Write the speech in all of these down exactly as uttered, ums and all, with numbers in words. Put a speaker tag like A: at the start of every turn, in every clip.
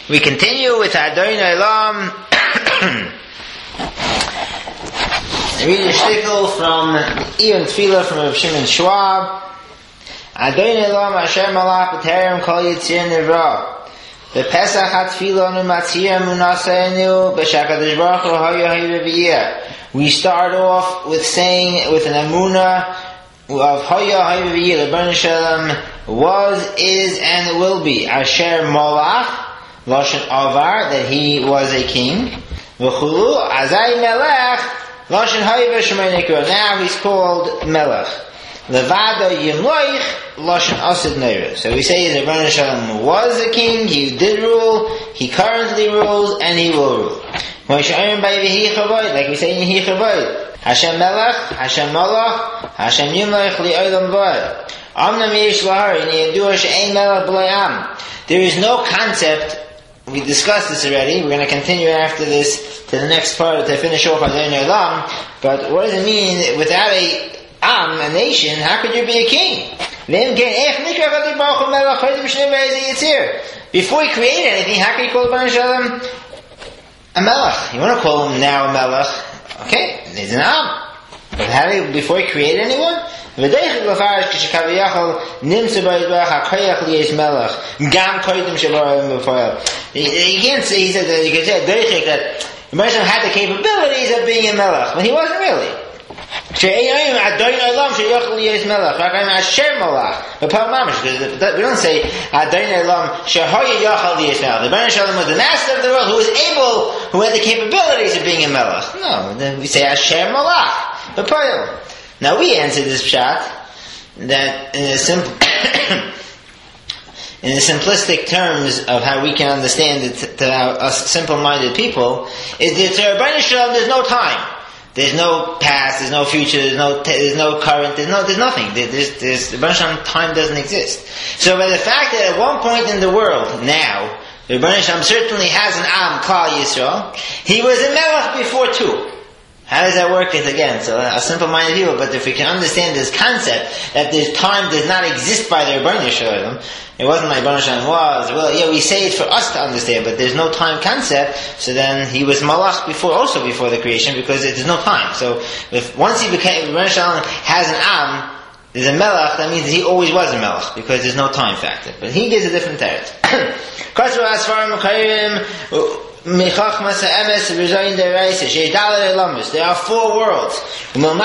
A: We continue with Adonai Olam. I read a shtickle from Ian Tefillah from Rav Shimon Schwab. Adonai Olam Asher Malach B'Terem Kol Yitzir Nivra B'Pesach HaTefillah Nu Matzir Munasenu B'Shakadosh Baruch Hu Hoya Hoya V'Yeh. We start off with saying, with an Amunah of Hoya Hoya V'Yeh, the Rebbeinu Shalom was, is, and will be Asher Malach Lashon Avar, that he was a king. V'chulu Azai Melech Lashon Hoya V'Shemay Nikra. Now he's called Melech. Levada Yimloich Lashon Asid Neira. So we say that Rebbeinu Shalom was a king, he did rule, he currently rules, and he will rule. Like we say in Hi Chavod, Hashem Melech, Hashem Malach, Hashem Yimloich Li'olam V'ad. Amnam Yesh Lahar in Yedua She'ein Melech B'lai Am. There is no concept. We discussed this already. We're going to continue after this to the next part to finish off Adonai Olam. But what does it mean without a Am, a nation? How could you be a king? Before he created anything, how can you call Rebbeinu Shalom a Melech? You want to call him now a Melech? Okay, he's an Am. But how did he, before he created anyone? You can't say, he said that you can say that Rebbeinu Shalom had the capabilities of being a Melech, but he wasn't really. We don't say Adonai Olam Shehoya Yachal Yisrael. The Rebbeinu Shalom was the master of the world, who was able, who had the capabilities of being a Melech. No, then we say Asher Malach. But now we answer this pshat that in a simple, in the simplistic terms of how we can understand it to, to us simple-minded people, is that to Rebbeinu Shalom there's no time. There's no past, there's no future, there's no te- there's no current, there's no there's nothing. There's there's the Rebbeinu Shalom time doesn't exist. So by the fact that at one point in the world now, the Rebbeinu Shalom certainly has an Am Klal Yisrael, he was a Melech before too. How does that work? It's again, so a simple-minded people, but if we can understand this concept that this time does not exist by the Rebbeinu Shalom, it wasn't like Rebbeinu Shalom was, well, yeah, we say it for us to understand, but there's no time concept, so then he was Malach before, also before the creation, because there's no time. So, if once he became, Rebbeinu Shalom has an Am, there's a Melech, that means he always was a Melech, because there's no time factor. But he gives a different teretz. There are four worlds. We're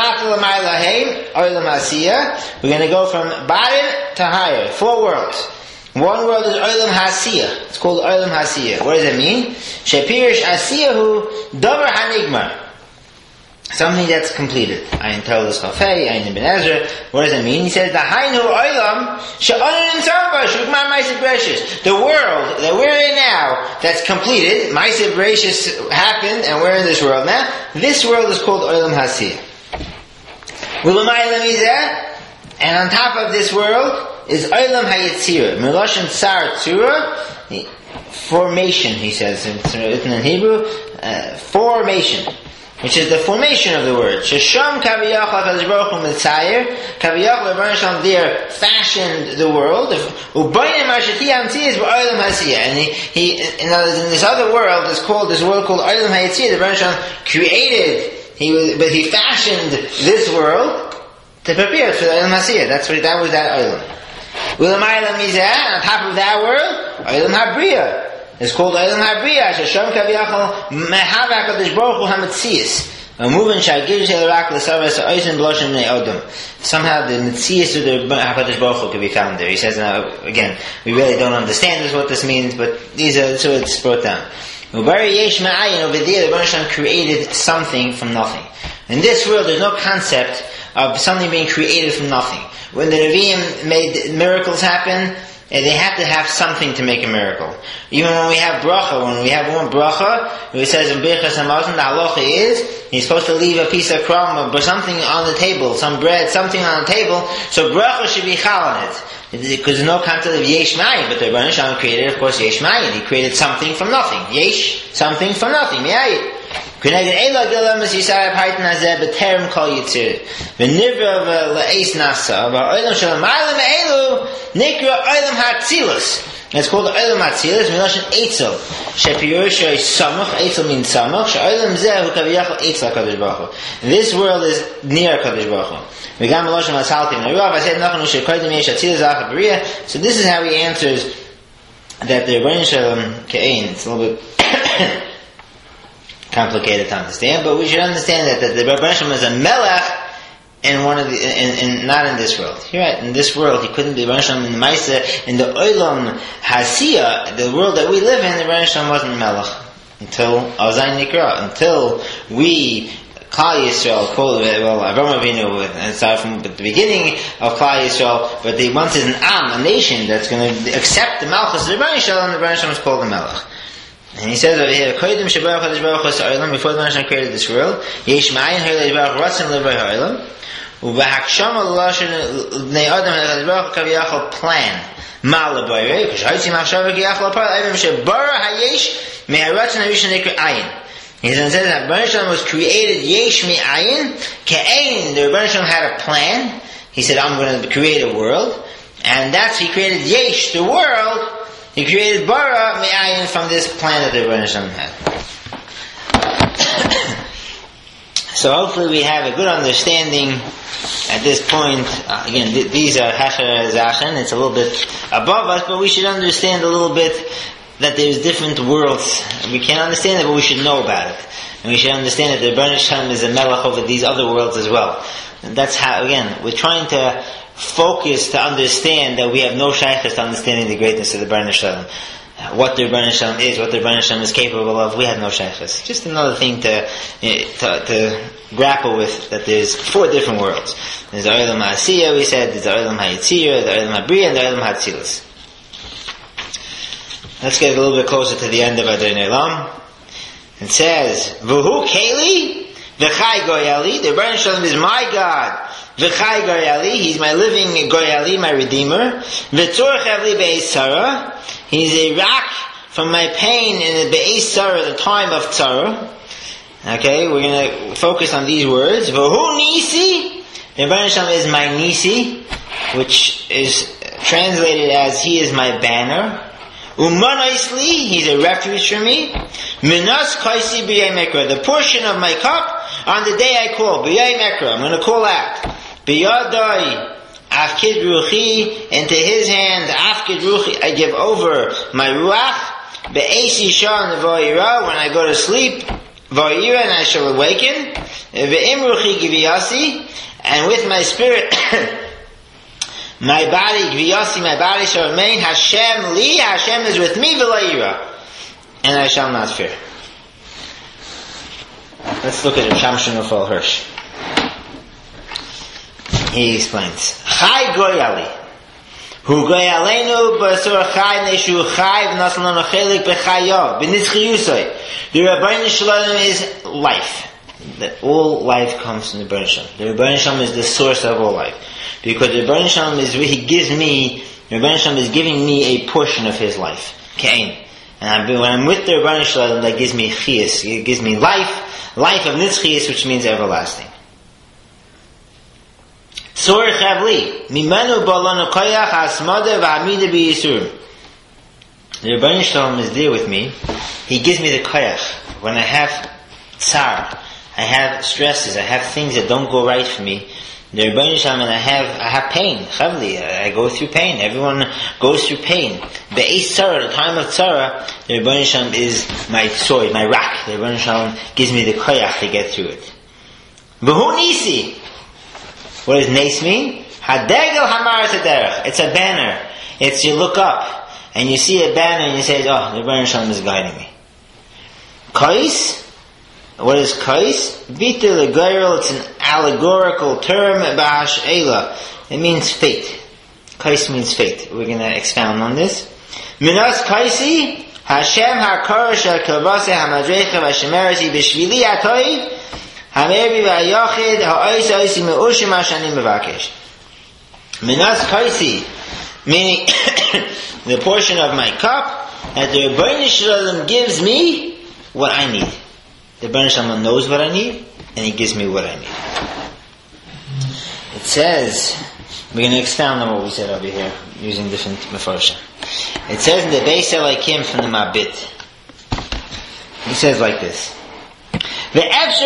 A: going to go from bottom to higher. Four worlds. One world is Olam Hasiyah. It's called Olam Hasiyah. What does it mean? Shepirish Asiyahu Davar Hanigmar. Something that's completed. Ayin Tolus Chafei, Ayin Ibn Ezra. What does it mean? He says, the Hainu Olam She'onin Tzarva Shukmar Ma'aseh Bereshis. The world that we're in now, that's completed, Ma'aseh Bereshis happened, and we're in this world now. This world is called Olam Hasiyah. U'lamayla mizeh, and on top of this world is Olam Hayetzirah. Meloshen Tsar Tzura, formation, he says, it's written in Hebrew, uh, formation. Which is the formation of the word. Shesham Kaviyach HaKadosh Baruch Hu Mitzayer. Kaviyach Rebbeinu Shalom there fashioned the world. Ubayim Hashati Hamtzi is Olam Hasiyah. And he, he, in, other, in this other world, is called this world called Olam Hayetzirah. The Rebbeinu Shalom created. He was, but he fashioned this world to prepare for the Olam Hasiyah. That's what that was. That Olam. U'lamayla Mizeh. On top of that world, Olam Habriyah. It's called Olam Habriyah. Shesham Kaviyachal Mehavak HaKadosh Baruch Hu HaMetzias. A movement Shagir She'erak L'Savas Oisin B'Loshen B'nei Odom. Somehow the Metzias of the HaKadosh Baruch Hu can be found there. He says, now, again, we really don't understand this, what this means, but these are, so it's brought down. Ubari Yesh Ma'ayin, over there, the Rebbeinu Shalom created something from nothing. In this world, there's no concept of something being created from nothing. When the Nevi'im made miracles happen, and they have to have something to make a miracle. Even when we have bracha, when we have one bracha, it says in Birchas Hamazon, the halacha is, he's supposed to leave a piece of crumb or something on the table, some bread, something on the table, so bracha should be chal on it. Because there's no concept of Yesh Ma'ayin, but the Rebbeinu Shalom created, of course, Yesh Ma'ayin. He created something from nothing. Yesh, something from nothing. Me'ayin. K'neged Eila Gilamos Yisrael Paitan Hazeh B'terem Kol Yitzir V'nivra V'le'es Nasa V'olam Shalom Ma'alim E'elu Nikra Olam HaTzilus. And it's called the Olam Hatzilus, Miloshin Eitzel. Shepirusha is Samach, Eitzel means Samach, She'olam Zeh Hu Kaviyachal Eitzel HaKadosh Baruch Hu. This world is near HaKadosh Baruch Hu. V'gam Miloshin Masaltim Nerav, I said Nachanu She'koidim Yesh Hatzilus Zach HaBriya. So this is how he answers that the Rebbeinu Shalom Ke'ein. It's a little bit complicated to understand, but we should understand that, that the Rebbeinu Shalom is a Melech in one of the, in, in, not in this world. You're right, in this world, he couldn't be Rebbeinu Shalom in the Maisa, in the Olam Hasiya, the world that we live in, the Rebbeinu Shalom wasn't Melech. Until Azayin Nikra, until we, Klal Yisrael, called, well, Avraham Avinu, and started from the beginning of Klal Yisrael, but they wanted an Am, a nation that's going to accept the Malchus of the Rebbeinu Shalom, the Rebbeinu Shalom is called the Melech. And he says over here, Kodim Shebarach HaKadosh Baruch Hu Ha'olam, before the Rebbeinu Shalom created this world, Yesh Ma'ayin Ha'ilei Baruch Ratzon Levrei Ha'olam, Uvahakshama L'Lashon Bnei Adam HaKadosh Baruch Hu Kaviyachal plan, Ma'ala Boirei, K'shayitzi Machshava K'yachal Apar, Ayim Shebara Hayesh, Me'aratzon HaRishon Nikra Ayin. He says that Rebbeinu Shalom was created Yesh Me'ayin, Ke'ayin, the Rebbeinu Shalom had a plan. He said, I'm going to create a world, and that's, he created Yesh, the world. He created Bara Me'ayin from this plan that the Rebbeinu Shalom had. So hopefully we have a good understanding at this point. Uh, again, th- these are Hecher Zachen. It's a little bit above us, but we should understand a little bit that there's different worlds. We can't understand it, but we should know about it. And we should understand that the Rebbeinu Shalom is a Melech over these other worlds as well. And that's how, again, we're trying to focus to understand that we have no shaykhs to understanding the greatness of the Rebbeinu Shalom. What the Rebbeinu Shalom is, what the Rebbeinu Shalom is capable of, we have no shaykhs. Just another thing to, to to grapple with, that there's four different worlds. There's the Olam HaAsiyah, we said, there's the Olam HaYetzirah, the Olam HaBriya, and the Olam HaTzilus. Let's get a little bit closer to the end of Adonai Olam. It says, V'hu Keli, V'chai Goyali, the Rebbeinu Shalom is my God. V'chai Goyali, he's my living Goyali, my Redeemer. V'tzor Chavli Be'ez Tzara, he's a rock from my pain in the Be'ez Tzara, the time of Tzara. Okay, we're going to focus on these words. V'hu Nisi, the Rebbeinu Shalom is my Nisi, which is translated as he is my banner. Umanaisli, he's a refuge for me. Minas kaisi b'yay mekra, the portion of my cup on the day I call. B'yay mekra, I'm going to call out. B'yadai afkid ruchi, into his hands afkid ruchi, I give over my ruach. Be'esi shan v'ayira, when I go to sleep, v'ayira, and I shall awaken. V'im ruchi giviyasi, and with my spirit, my body, Gviyasi, my body shall remain. Hashem li, Hashem is with me, V'layira, and I shall not fear. Let's look at Rav Shamshon Raphael Hirsch. He explains, Chai Goyali, Hu Goyalenu b'asur Chai neshu Chai v'nasan lanu chelik b'chayav b'nitzchiyusay. The Rebbeinu Shalom is life. That all life comes from the Rebbeinu Shalom. The Rebbeinu Shalom is the source of all life. Because the Rebbeinu Shalom is, he gives me, the Rebbeinu Shalom is giving me a portion of his life. Kain. And I'm, when I'm with the Rebbeinu Shalom, that gives me chiyas. It gives me life, life of nitzchiyas, which means everlasting. Tzor chavli, mimenu balanu koyach asmada v'hamida b'yisurim. The Rebbeinu Shalom is there with me. He gives me the koyach. When I have tsar, I have stresses, I have things that don't go right for me, the Rebbeinu Shalom, and I have, I have pain, chavli, I go through pain, everyone goes through pain. Be'ez tzara, the time of tzara, the Rebbeinu Shalom is my sword, my rock. The Rebbeinu Shalom gives me the koyach to get through it. V'hu nisi. What does nes mean? Hadegel hamaras haderech. It's a banner. It's, you look up, and you see a banner, and you say, oh, the Rebbeinu Shalom is guiding me. Kais. What is kais? Bita legairel, it's an allegorical term, ba'ash eila. It means fate. Kais means fate. We're going to expound on this. Minas kaisi, Hashem ha'karash ha'kavase ha'madrecha v'shemerasi b'shvili ha'toiv, ha'merbi v'ayachid ha'ois ha'oisi me'ushim ha'shanim mevakesh. Minas kaisi, meaning the portion of my cup that the Rebbeinu Shalom gives me what I need. The Rebbeinu Shalom knows what I need, and he gives me what I need. It says We're going to expound on what we said over here, using different mefarshim. It says in the Beis Elokim from the Mabit, he says like this: The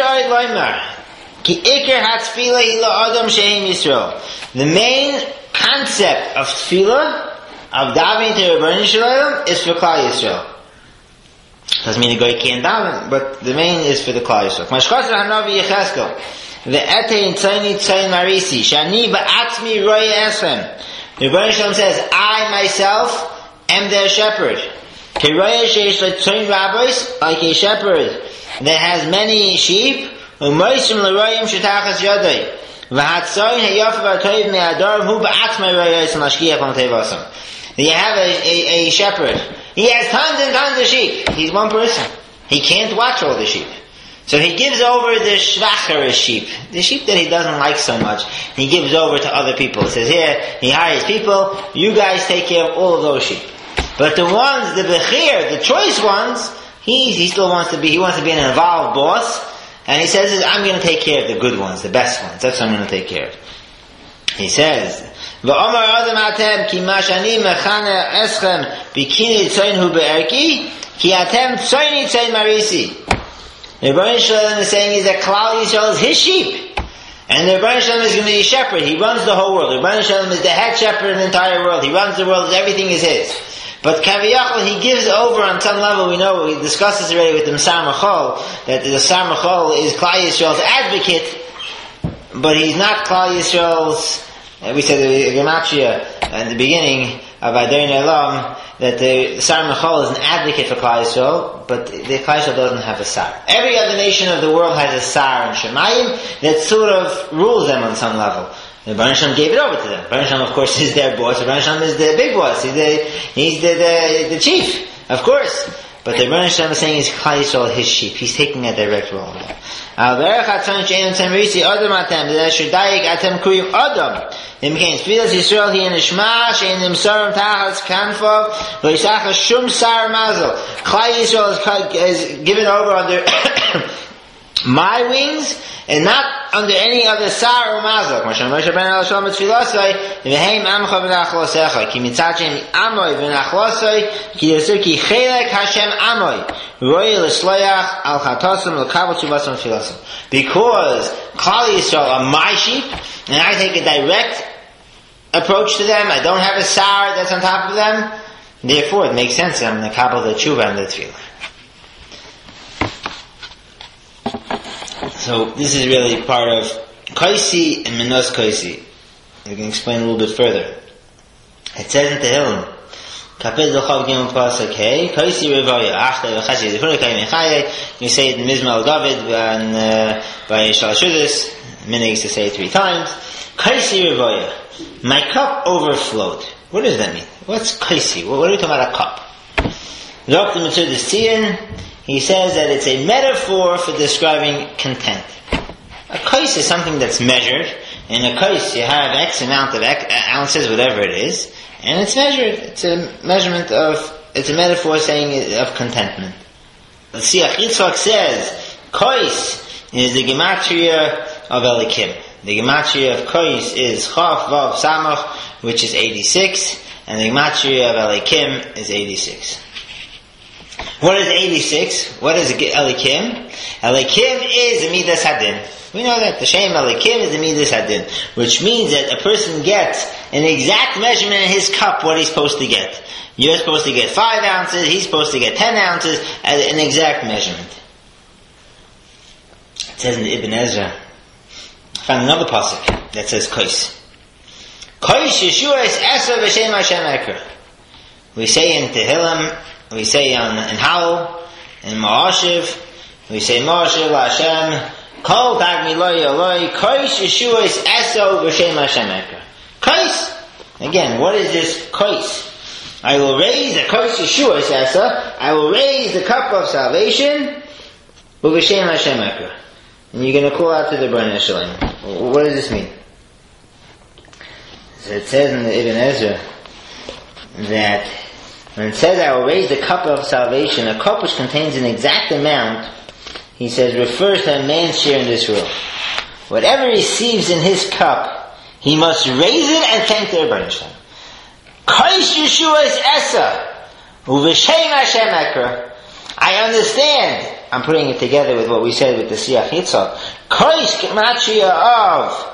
A: main concept of tefillah, of davening to Rebbeinu Shalom, is for Klal Yisrael. Doesn't mean the guy can't daven, but the main is for the Klal Yisrael. Mashchasar Hanavi Yecheskel, the Etein Tzayni Tzayin Marisi, Shani Ba'atzmi Roya Eschem. The Rebbeinu Shalom says, I myself am their shepherd. Keroya Sheish Tzayin Rabbis, like a shepherd that has many sheep, Umoisim L'Royim Shetachas Yodai. V'hatzoyin Hayof V'atoiv Me'ador Hu Ba'atzmi Roya Eschem Lashkiach L'Tevasam. You have a, a, a shepherd. He has tons and tons of sheep. He's one person. He can't watch all the sheep. So he gives over the shvacher sheep, the sheep that he doesn't like so much, he gives over to other people. He says here, he hires people, you guys take care of all of those sheep. But the ones, the bechir, the choice ones, he, he still wants to be, he wants to be an involved boss, and he says, I'm going to take care of the good ones, the best ones. That's what I'm going to take care of. He says, V'omar adam atem ki mashani mechane eschem bikini tzoyin hu be'erki ki atem tzoyni tzoyin marisi. The Rebbeinu Shalom is saying is that Klal Yisrael is his sheep. And the Rebbeinu Shalom is going to be a shepherd. He runs the whole world. The Rebbeinu Shalom is the head shepherd of the entire world. He runs the world. Everything is his. But Kaviyachal, he gives over on some level. We know, we discussed this already with the Msar Machol, that the Msar Machol is Klal Yisrael's advocate, but he's not Klal Yisrael's. We said the Gematria in the beginning of Adon Elam that the Sar Mechol is an advocate for Klal Yisrael, but the Klal Yisrael doesn't have a Sar. Every other nation of the world has a Sar and Shemayim that sort of rules them on some level. The Rebbeinu Shalom gave it over to them. Rebbeinu Shalom, of course, is their boss. Rebbeinu Shalom is the big boss. He's the he's the the, the chief, of course. But the Rebbeinu Shalom is saying is Klal Yisrael his sheep. He's taking a direct role. It means Tfilas Yisrael hi nishma shein nimsarim tachas kanfov v'yisachas shum sar mazel. Klal Yisrael is given over under my wings and not under any other sar or mazel. Moshe Moshe ben El Shalom Tfilasai v'heim amcha v'nachlosecha ki mitzad shem amoy v'nachlosai ki yosir ki chelek Hashem amoy roy l'shloyach al chatosim l'kabel tshuvasam tfilasam. Because Klal Yisrael are my sheep and I take a direct approach to them, I don't have a sar that's on top of them, therefore it makes sense that I'm going to kabel the tshuva and the tefillah. So this is really part of Kaisi and Minos Kaisi. We can explain a little bit further. It says in Tehillim, Kapez l'chav gimel pasuk hey, Kaisi revaya achta v'chashi zifur kayim echaye. You say it in Mizmal David and uh, by Shalashudis. Minhag used to say it three times. Kaisi revaya. My cup overflowed. What does that mean? What's kaisi? What are we talking about a cup? Doctor Metzudas Tzion, he says that it's a metaphor for describing content. A kais is something that's measured. In a kais you have X amount of X, ounces, whatever it is, and it's measured. It's a measurement of, it's a metaphor saying of contentment. The Siach Yitzchak says, kais is the gematria of Elikim. The gematria of Kois is Chaf Vav Samach, which is eighty-six, and the gematria of Elikim is eighty-six. What is eighty-six? What is Elikim? Elikim is the Midas Hadin. We know that the Shem Elikim is the Midas Hadin, which means that a person gets an exact measurement in his cup what he's supposed to get. You're supposed to get five ounces, he's supposed to get ten ounces, an exact measurement. It says in the Ibn Ezra, I found another pasuk that says Kois. Kois Yeshua is Esa v'Shem Hashem Ekra. We say in Tehillim, we say on, in Howell, in Ma'ashiv, we say Ma'ashiv Hashem, Kol Tag Miloi Eloi, Kois Yeshua is Esa v'Shem Hashem Ekra. Kois. Again, what is this Kois? I will raise the Kois Yeshua is Esa, I will raise the cup of salvation, v'Shem Hashem Ekra. And you're going to call out to the Bnei Shalom. What does this mean? So it says in the Ibn Ezra that when it says I will raise the cup of salvation, a cup which contains an exact amount, he says refers to a man's share in this world. Whatever he receives in his cup, he must raise it and thank the Rebbeinu Shalom. Kaish Yeshua is Esa, Uv'Shem Hashem Ekra. I understand. I'm putting it together with what we said with the Siach Yitzhak. Kaish Gematria of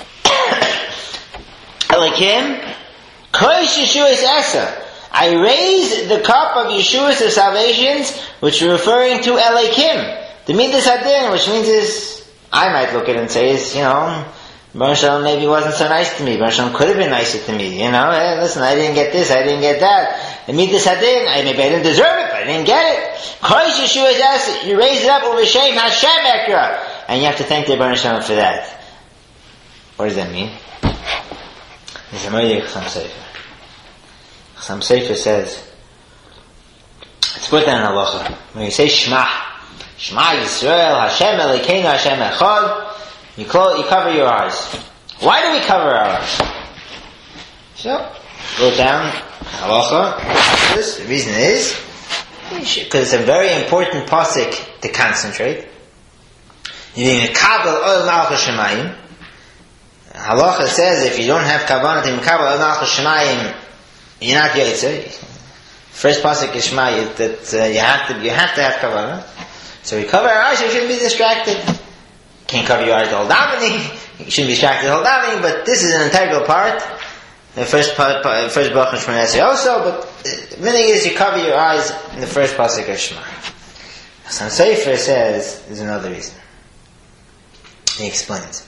A: Elikim. Kaish Yeshua is Esa. I raise the cup of Yeshua's of salvations, which are referring to Elikim. The Midas Hadin, which means is, I might look at it and say is, you know, Baruch Shalom maybe wasn't so nice to me. Baruch Shalom could have been nicer to me. You know, hey, listen, I didn't get this, I didn't get that. The Midas Hadin, I maybe I didn't deserve it, but I didn't get it. Kaish Yeshua is Esa. You raise it up over Shem Hashem Ekra. And you have to thank the Baruch Shalom for that. What does that mean? There's a Moedik Chasam Sefer. Chasam Sefer says, let's put that in halacha. When you say Shema, Shema Yisrael, Hashem Elokeinu, Hashem Echad, you, close, you cover your eyes. Why do we cover our eyes? So, go down, halacha, this, the reason is, because it's a very important pasuk to concentrate. You need to kabel oil malchus shemayim. Halacha says if you don't have kavanah to kabel oil malchus shemayim, you're not yotze. First pasuk is Shema that uh, you have to you have to have kavanah. So we cover our eyes. We shouldn't be distracted. Can't cover your eyes the whole davening. You shouldn't be distracted the whole davening. But this is an integral part. The first part, part first bracha of Shema Esrei also. But the meaning is you cover your eyes in the first pasuk of Shema. Some Sefer says there's another reason. He explains.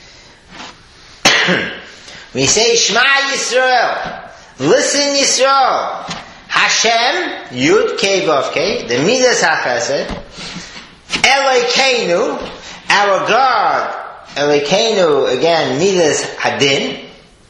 A: We say Shema Yisrael. Listen Yisrael. Hashem, Yud Kei Vav Kei, the Midas HaChesed, Elokeinu, our God, Elokeinu, again, Midas Hadin,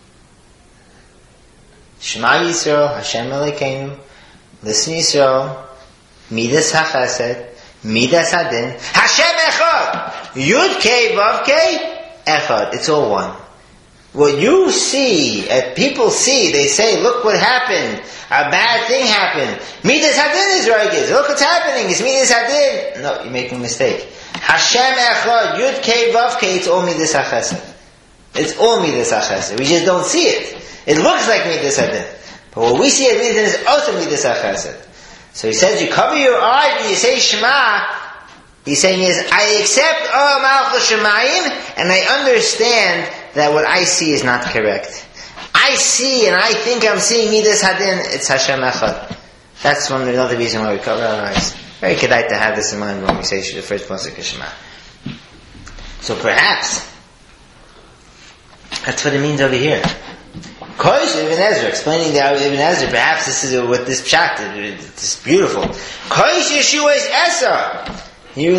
A: Shema Yisrael, Hashem Elokeinu, listen Yisrael, Midas HaChesed, Midas Hadin, Hashem Echad, Yud Kei Vav Kei, Echad, it's all one. What you see, uh, people see, they say, look what happened. A bad thing happened. Midas Hadin is Reigis. Look what's happening. It's Midas Hadin. No, you're making a mistake. Hashem Echad, Yud Kei Vav Kei, it's all Midas HaChesed. It's all Midas HaChesed. We just don't see it. It looks like Midas Hadin. But what we see as Midas Hadin is also Midas HaChesed. So he says, you cover your eyes when you say Shema. He's saying is, I accept all Malchus Shemayim, and I understand that what I see is not correct. I see and I think I'm seeing Midas Hadin, it's Hashem Echad. That's one another reason why we cover our eyes. Very kedai to have this in mind when we say the first pasuk of Shema. So perhaps that's what it means over here. Koish Ibn Ezra, explaining the Ibn Ezra, perhaps this is what this pshat, it's beautiful. Koish Yeshua is Esa. You,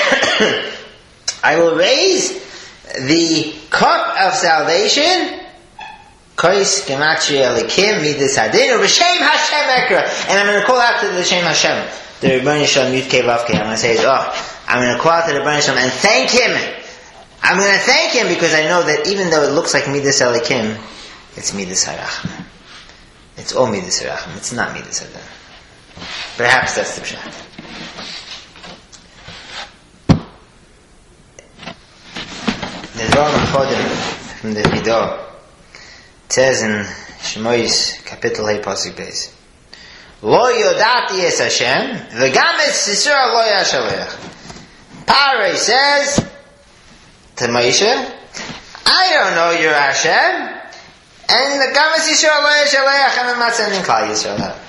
A: I will raise the cup of salvation, Kois Gematria Elikim Midas Hadin, or B'Shem Hashem Ekra, and I'm going to call out to the Shem Hashem, the Rebbeinu Shalom Yud Kei Vav Kei. I'm going to say, oh, I'm going to call out to the Rebbeinu Shalom and thank him. I'm going to thank him because I know that even though it looks like Midas Elikim, it's Midas Harachim. It's all Midas Harachim. It's not Midas Hadin. Perhaps that's the pshat. The Zohar Chodim from the Vidah says in Shemois Kapitel Hey Pasuk Beis, Lo Yodati Es Hashem V'gam Es Yisrael Lo Yashalech. Parei says to Moshe, I don't know you're Hashem, and the Gam Es Yisrael Lo Yashalech, and I'm not sending Klal Yisrael out.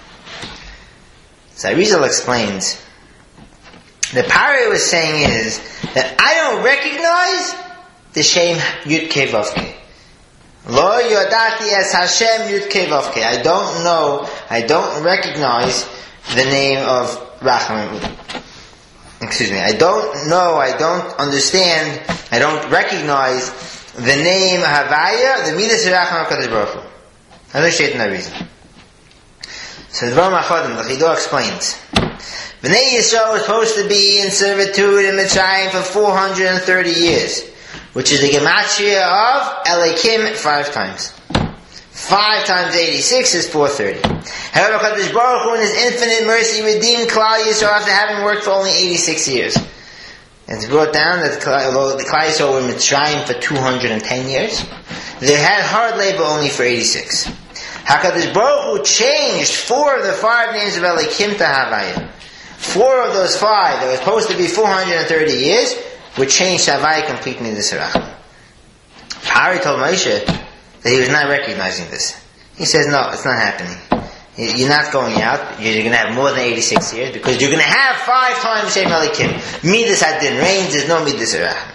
A: So Arizal explains, the Parei was saying is that I don't recognize the Shem Yud Kei Vav Kei. Lo Yodati as Hashem Yud Kei Vav Kei. I don't know, I don't recognize the name of Rachamim. Excuse me, I don't know, I don't understand, I don't recognize the name Havaya, the Midas Rachamim HaKadosh Baruch Hu. I understand that reason. So the Zohar Chodim, the Chidah explains, Bnei Yisrael was supposed to be in servitude in Mitzrayim for four hundred thirty years, which is the gematria of Elikim five times. Five times eighty-six is four hundred thirty. However, Kadosh Baruch Hu in His infinite mercy redeemed Klal Yisrael after having worked for only eighty-six years. It's brought down that the Klal Yisrael were in Mitzrayim for two hundred ten years. they had hard labor only for eighty-six. HaKadosh Baruch Hu changed four of the five names of Elikim to Havaya. Four of those five, that was supposed to be four hundred thirty years, were changed to Havaya completely in the Serachim. Pari told Moshe that he was not recognizing this. He says, no, it's not happening. You're not going out. You're going to have more than eighty-six years because you're going to have five times Shem Elikim. Midas Hadin reigns. There's no Midas Serachim.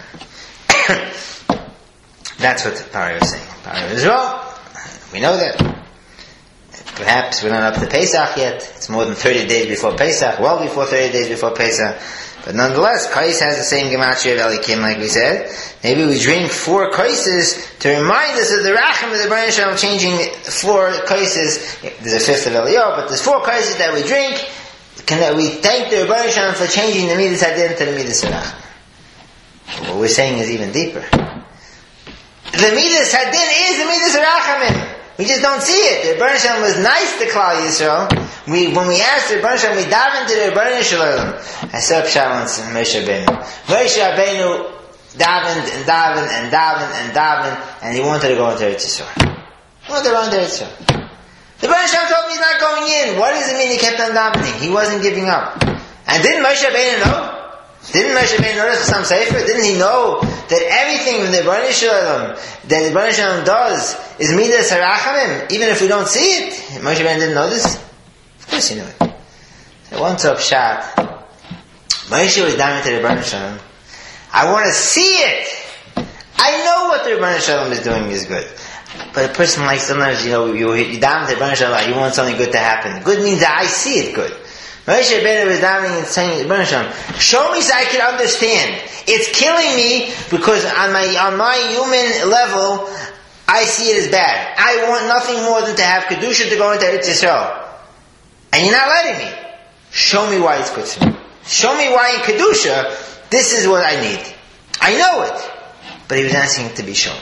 A: That's what Pari was saying. Pari was wrong. We know that. Perhaps we're not up to Pesach yet. It's more than thirty days before Pesach. Well before thirty days before Pesach. But nonetheless, Kais has the same gematria of Elikim, like we said. Maybe we drink four Kaises to remind us of the Racham of the Baruch Shalom changing four Kaises. There's a fifth of Eliyahu, but there's four Kaises that we drink. Can that we thank the Baruch Shalom for changing the Midas Hadin to the Midas Racham. What we're saying is even deeper. The Midas Hadin is the Midas Rachamim. We just don't see it. The Baruch Shalom was nice to Klal Yisrael. We, when we asked the Baruch Shalom, we davened to the Baruch Shalom. I saw Pshalom and Moshe Rabbeinu. Moshe Rabbeinu davened and davened and davened and davened, and he wanted to go into Eretz Yisrael. He wanted to go into Eretz Yisrael. The Baruch Shalom told him he's not going in. What does it mean he kept on davening? He wasn't giving up. And didn't Moshe Rabbeinu know? Didn't Moshe Rabbeinu notice some sefer? Didn't he know that everything from the Baruch Shalom that the Baruch Shalom does is Midas Harachamim, even if we don't see it? Moshe Rabbeinu didn't know this? Of course he knew it. So once up shot, Moshe was down to the Baruch Shalom. I want to see it. I know what the Baruch Shalom is doing is good. But a person like sometimes, you know, you, you down to the Baruch Shalom, you want something good to happen. Good means that I see it good. Moshe Rabbeinu was davening and saying, show me so I can understand. It's killing me because on my on my human level, I see it as bad. I want nothing more than to have Kedusha to go into Eretz Yisrael. And you're not letting me. Show me why it's good for me. Show me why in Kedusha, this is what I need. I know it. But he was asking to be shown.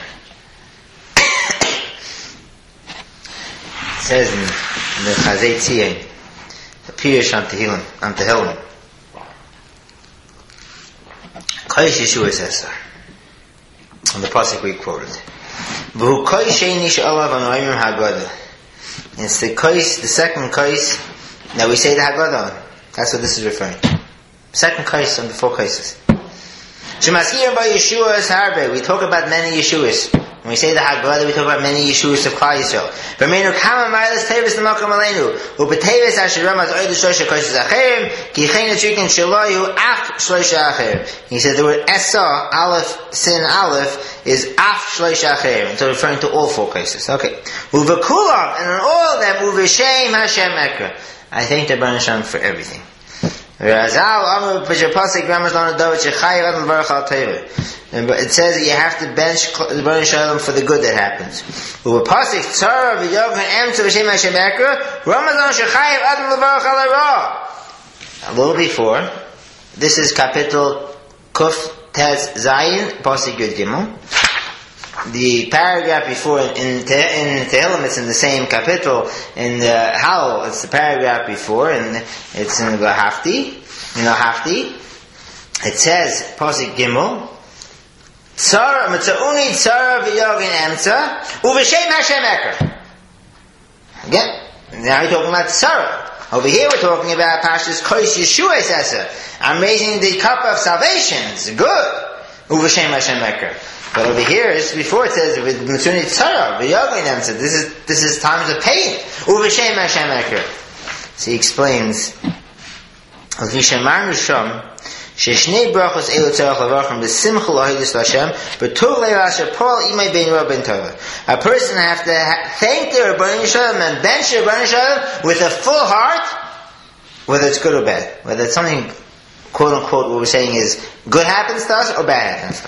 A: It says in, in the Chazei Tziyah, the Pirish on Tehillim, on Tehillim. Kaish Yeshua says, on the pasuk we quoted, V'hu kaish einish alav anoimim haggadah. It's the kaish, the second kaish that we say the haggadah on. That's what this is referring to. Second kaish on the four kaishes. Shemaskirim by Yeshua is harbe. We talk about many Yeshuas. When we say the Haggadah, we talk about many Yeshuas of Klal Yisrael. V'meinu kama ma'alas tevis l'makam aleinu. U'b'tevis asher ramaz oidu shlosha koshas acherim, ki chein etrikin shaloyu af shlosha acherim. He said the word Esa, Aleph, Sin Aleph, is af shlosha acherim. So referring to all four cases. Okay. U'v'kulam, and on all of them, u'v'shem Hashem ekra. I thank the Baruch Shalom for everything. It says that you have to bench the Baruch Shalom for the good that happens. A little before, this is Kapitel Kuf Tez Zayin, Pasuk Yud Gimel. The paragraph before in in Tehillim, it's in the same kapitel. In the Hal, it's the paragraph before, and it's in the Hafti. In the Hafti, it says Pasuk Gimel. Tzara Mitzauni Tzara V'Yogin Emtza Uv'Shem Hashem Eker. Again, now we're talking about Tzara. Over here, we're talking about Pashas Kosh Yeshua Sesa. I'm raising the cup of salvation. It's good. Uv'Shem Hashem Eker. But over here, it's before it says with Mitzuni Tzara, V'Yogin so this is this is times of pain. Uv'Shem Hashem Eker. So he explains, V'Shamar Misham, Sheshnei Brachos Elu Tzarach Lavachim B'Simcha L'Ahidus L'Hashem B'Tov Le'Rasher Paul Imay Ben Rab Ben Tova. A person have to ha- thank the Rebbeinu Shalom and bench the Rebbeinu Shalom with a full heart, whether it's good or bad, whether it's something quote unquote what we're saying is good happens to us or bad happens to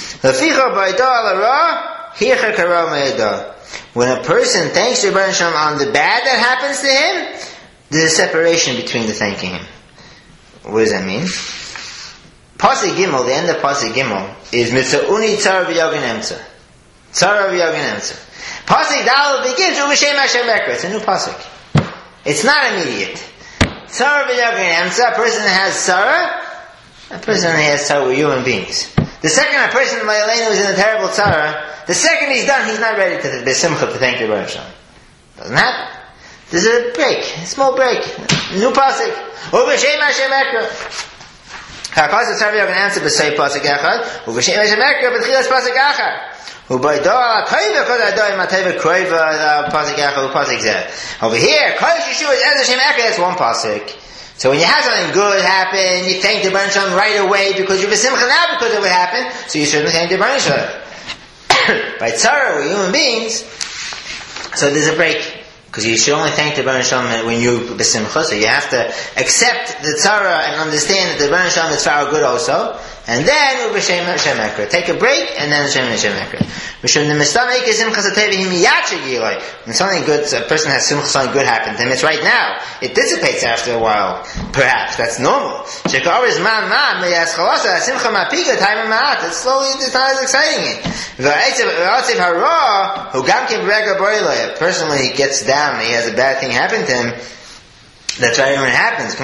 A: us. When a person thanks the Rebbeinu Shalom on the bad that happens to him, there's a separation between the thanking him. What does that mean? Pasuk Gimel, the end of Pasuk Gimel is Mitzauni Tzara V'Yogin Emtza. Tzara V'Yogin Emtza. Pasuk Dal begins Uv'Shem Hashem Eker. It's a new pasuk. It's not immediate. Tzara V'Yogin Emtza. A person has tzara. A person has tzara with human beings. The second a person in Layalenu is in a terrible tzara, the second he's done, he's not ready to be simcha to thank the Rebbe Shalom. Doesn't happen. There's a break, a small break. New pasuk. Uv'shem Hashem ekra. Ha'pasuk tzara you can answer b'sei pasuk echad. Uv'shem Hashem ekra b'tchilas pasuk achar. U'baydo ala koiva kod adoy matayva koiva pasuk echad u'pasuk zeh. Over here, kol Yeshua is Hashem ekra. That's one pasuk. So when you have something good happen, you thank the Rebbe Shalom right away because you're b'simcha now because it would happen. So you shouldn't thank the Rebbe Shalom. By tzara, we're human beings. So there's a break. Because you should only thank the Rebbe Shalom when you b'simcha, so you have to accept the tzara and understand that the Rebbe Shalom is for our good also, and then u'b'shem Hashem ekra. Take a break, and then Hashem Hashem ekra. When something good, a person has simcha, something good happens to him, it's right now. It dissipates after a while. Perhaps. That's normal. It's slowly, it's not as exciting. A person, when he gets down, he has a bad thing happen to him, that's right when it happens. It's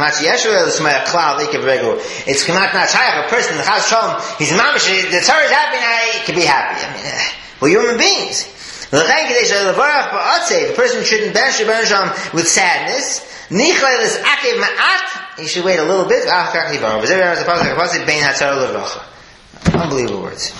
A: kamat not shayach, a person, the Chaz Shalom, he's mamish, the tzara is happening, he can be happy. I mean, uh, we're human beings. The person shouldn't bench the Rebbe Shalom with sadness. He should wait a little bit. Unbelievable words.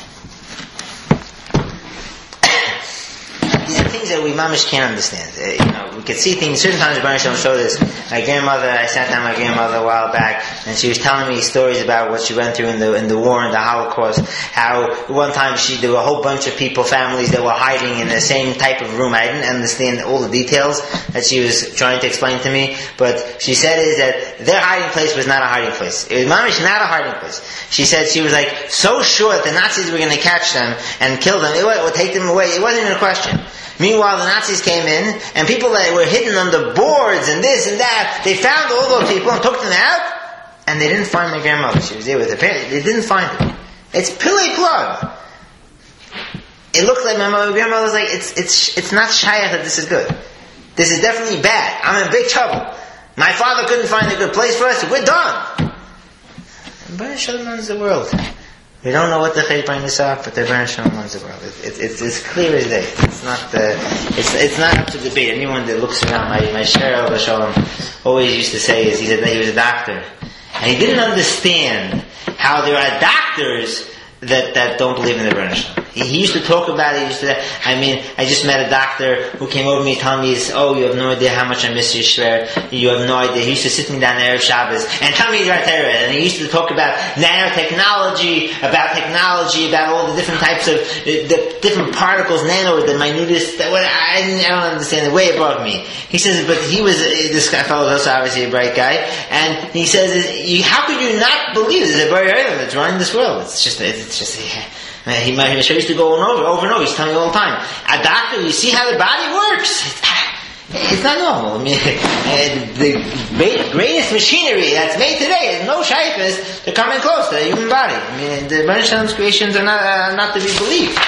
A: These are things that we mamish can't understand. Uh, you know, we could see things. Certain times the Rebbe Shalom showed us. My grandmother, I sat down with my grandmother a while back, and she was telling me stories about what she went through in the in the war, in the Holocaust. How one time she there were a whole bunch of people, families that were hiding in the same type of room. I didn't understand all the details that she was trying to explain to me, but she said is that their hiding place was not a hiding place. It was mamish not a hiding place. She said she was like so sure that the Nazis were going to catch them and kill them. It would, it would take them away. It wasn't even a question. Meanwhile, the Nazis came in, and people that were hidden under boards and this and that, they found all those people and took them out, and they didn't find my grandmother. She was there with her parents. They didn't find her. It's pillay plug. It looked like my mother, grandmother was like, it's it's it's not shayach that this is good. This is definitely bad. I'm in big trouble. My father couldn't find a good place for us. We're done. And Rebbe Shalom runs the world. We don't know what the Chayei brings us up, but the Rebbe Shalom runs the world. It, it, it's it's clear as day. It's not the it's it's not up to debate. Anyone that looks around, my my Sher Rebbe Shalom always used to say is he said that he was a doctor, and he didn't understand how there are doctors that that don't believe in the Rebbe Shalom. He, he used to talk about it. He used to. I mean, I just met a doctor who came over to me telling me, "Oh, you have no idea how much I miss your shver. You have no idea." He used to sit me down there Erev Shabbos and tell me about Torah, and he used to talk about nanotechnology, about technology, about all the different types of uh, the different particles, nano, the minutest. That what I, I don't understand the way above me. He says, but he was uh, this guy, fellow was also obviously a bright guy, and he says, you, "How could you not believe there's a Bari Olam that's running this world? It's just, it's just." Yeah. He might have used to go over, over and over. He's telling me all the time. A doctor, you see how the body works. It's not normal. I mean, the greatest machinery that's made today is no shaykhs to come in close to the human body. I mean, the Rebbe Shalom's creations are not uh, not to be believed.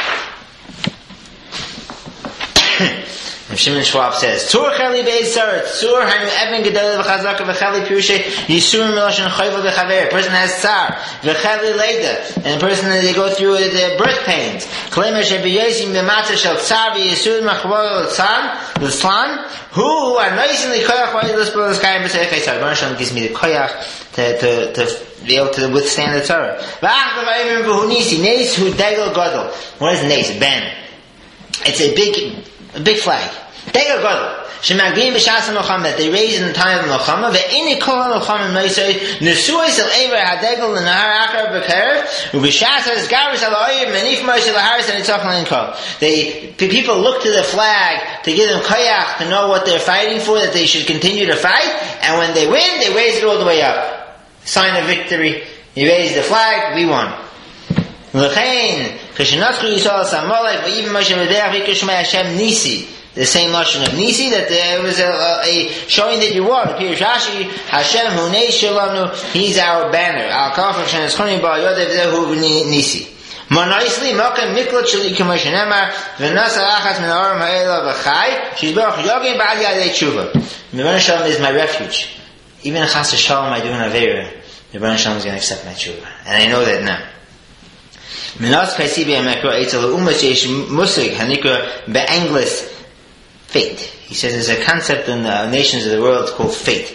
A: Shimon Schwab says, Tzur chali be'esar, tzur hainu even gedele v'chazaka v'chali pirushe yisur miloshen chayva v'chaver. A person has tsar, v'chali leida, and a person, they go through the birth pains. Klemer shebiyosim b'matzah shel tsar v'yisur machvol l'tzan, l'tzlan, who are noising the koyach v'ayilus b'l'skayim b'seich ha'tzar. Baruch Shalom gives me the koyach to, to, to be able to withstand the Torah. V'ach v'ayim v'hu nisi, nes hu degel godel. What is nes? Ben. It's a big, a big flag. Degel godel. Shemagim b'shas ha'milchama, that they raise in the time of milchama. Ve'ini kol ha'milchama noisei nesuos el ever ha'degel l'nahar achar b'kerev u'b'shas ha'zgaris ha'la'oyer menif moshe l'haris ha'nitzach l'nkol. They people look to the flag to give them koyach to know what they're fighting for, that they should continue to fight, and when they win, they raise it all the way up. Sign of victory. You raise the flag, we won. L'chein kashenatchu yisrael samalek v'yivim Moshe v'deach v'yikashmei Hashem nisi. The same notion of nisi, that there was a, a, a showing that you won. Pirush Rashi, Hashem hu nei shalanu, He's our banner. Al kafach sheneschoni ba yodev zehu nisi. Monoisli mokem miklat sheli k'moshe nemar v'nasa achas min ha'oram ha'ela v'chai shizbarach yogim ba'al yadei tshuva. Rebbe Shalom is my refuge. Even if chas v'shalom I do an avera, Rebbe Shalom is going to accept my tshuva, and I know that now. Minas kaisi be'emekro eitzel umas yesh musig hanikra be'anglis fate. He says there's a concept in the nations of the world called fate.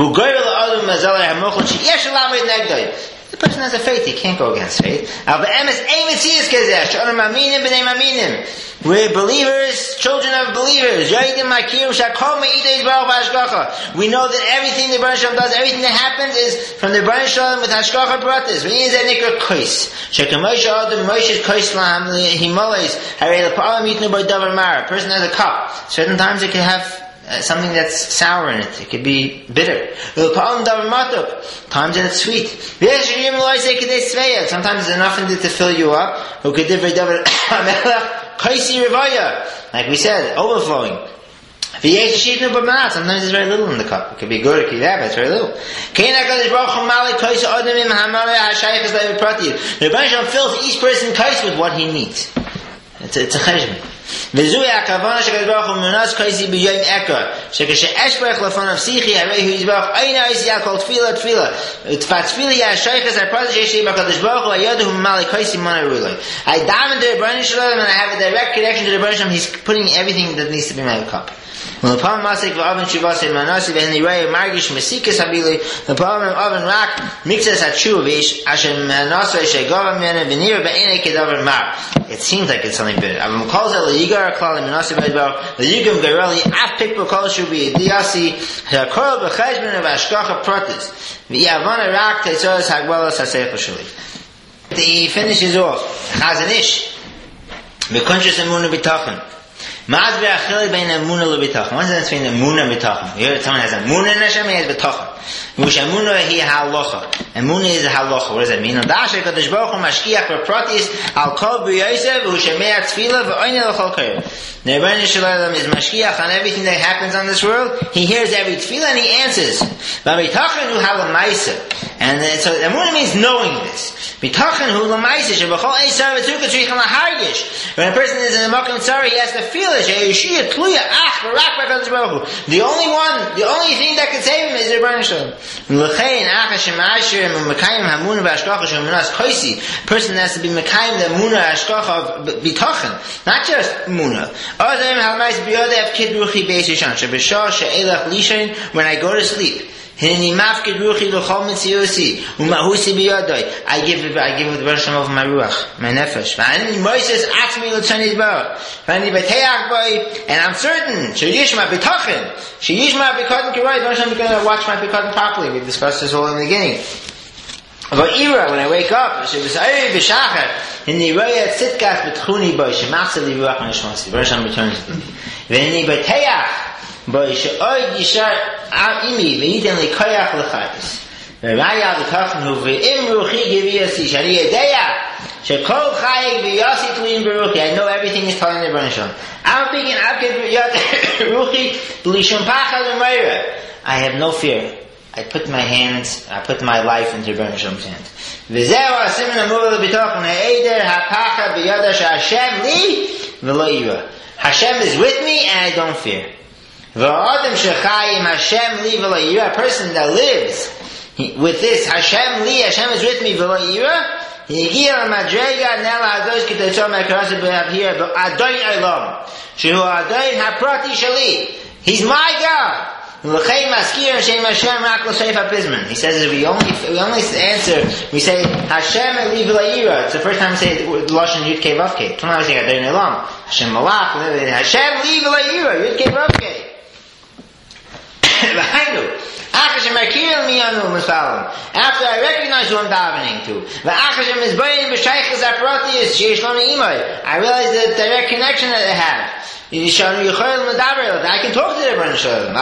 A: The person has a faith, he can't go against faith. We're believers, children of believers. We know that everything the Baruch Shalom does, everything that happens is from the Baruch Shalom with Hashgacha Pratis. We need that nikra kois. A person has a cup. Certain times it can have Uh, something that's sour in it. It could be bitter. Times that it's sweet. Sometimes there's enough in it to fill you up. Like we said, overflowing. Sometimes there's very little in the cup. It could be good, it could be bad, but it's very little. The Rebbe fills each person kais with what he needs. It's a, it's a cheshbon. וזוהי הכוונה שקדוש ברוך הוא מונס קייסי ביום עקר שכשאשפך לפניו שיחי הרי הוא יזבח אין העשייה כל תפילה תפילה תפילה היא השייכת הפרט שיש לי בקדוש ברוך הוא הידע הוא ממלא קייסי מונה רולוי I dive into the Rebbeinu Shalom and I have a direct connection to the Rebbeinu Shalom. He's putting everything that needs to be in my cup. The problem masik v'oven shivasei manasi v'hen yirei margish mesikas habili. The problem of oven rak mixes hatshuvish ashem manasei shegavam mene v'nir be'enei kedavar mar. It seems like it's something bitter. Avam calls it leyigar klali manasi v'edbar leyigam gareli af pikbo kol shubi diasi hakol b'cheshbon of ashkacha pratis v'yavana rak teitzoros hagbalos haseichel shali. He finishes off chazanish b'kunshus emunah b'tachan. What's the difference between emunah and bitachon? What's the difference between emunah and bitachon? You hear someone has emunah in Hashem, he has bitachon. Which emunah is halacha. Emunah is halacha. What does that mean? Dash HaKadosh Baruch Hu mashkiach b'pratis al kol b'yosef u'shemei tefillah v'oineh l'chol kol. The Rebbeinu Shalom is mashkiach on everything that happens on this world. He hears every tefillah and he answers. But bitachon hu halamaisa. And so emunah means knowing this. Bitachon hu lamaisa shebachol eisar v'tzurka tzricham lahargish. When a person is in a makom tzara, he has to feel it. The only one, the only thing that can save him is the Rebbeinu Shalom. Person has to be mekayim the emunah hashgacha of bitachon, not just emunah. When I go to sleep, I give it, I give it the version of my ruach, my nefesh. And I'm certain, sheyishma bitachon, sheyishma b'koden kiroi, the version I'm going to watch my b'koden properly. We discussed this all in the beginning. About Ira, when I wake up, she was Ayri b'shachar, in the Iroya tzitkas b'tchuni boy, shemachsel li ruach neshmasi, the version returns to me. V'ni b'teach, boy she'oid yishar imi v'yiten li koyach l'chayis v'raya v'tachon hu v'im ruchi giviyasi shari yedeya she'kol chayik v'yasi t'lin b'ruchi. I know everything is telling the Rebbeinu Shalom. I'm thinking avked ruchi b'lishon pachad v'meira. I have no fear. I put my hands, I put my life into Rebbeinu Shalom's hands. V'zeu ha'simen ha'muvah l'bitachon ha'eder ha'pachad v'yada she'Hashem li v'lo ira. Hashem is with me and I don't fear. A person that lives he, with this Hashem li, Hashem is with me, he's my God. He says if we only we only answer, we say Hashem li v'la'ira. It's the first time we say Lashon Yud Kei Vav Kei. Tomorrow we say Adonai Elam. Hashem Malach. Hashem li v'la'ira. Yud Kei Vav Kei. After I recognize who I'm davening to, I realize the direct connection that I have. I can talk to the Rebbeinu Shalom.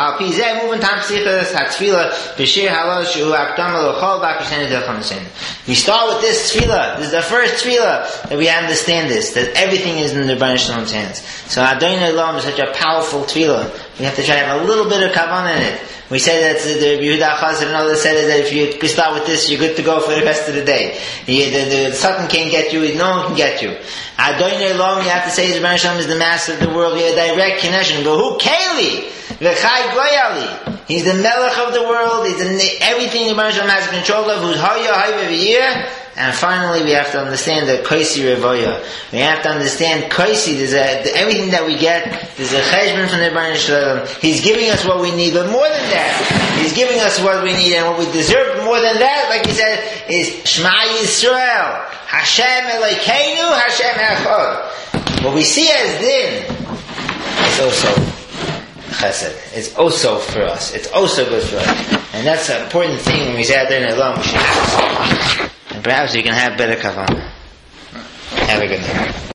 A: We start with this tefillah. This is the first tefillah that we understand this, that everything is in the Rebbeinu Shalom's hands. So Adonai Elam is such a powerful tefillah. We have to try to have a little bit of kavanah in it. We say that the Yehuda Chazar and others said that if you start with this, you're good to go for the rest of the day. The, the, the Satan can't get you, no one can get you. Adonai Elam, you have to say the Rebbeinu Shalom is the master of the world. You have a direct connection. Go, who Keli? V'chai goyali. He's the Melech of the world. He's the, everything the Baruch Shalom has control of. Who's Haya, Haya, V'yir. And finally, we have to understand the Kaisi Revoya. We have to understand Kaisi. There's a, the, everything that we get, there's a cheshbon from the Baruch Shalom. He's giving us what we need, but more than that, He's giving us what we need and what we deserve. More than that, like He said, is Shema Yisrael, Hashem Elokeinu, Hashem Echad. What we see as din is also chesed. It's also for us. It's also good for us. And that's an important thing when we say Adon Elam, we should ask. And perhaps you can have better kavanah. Have a good night.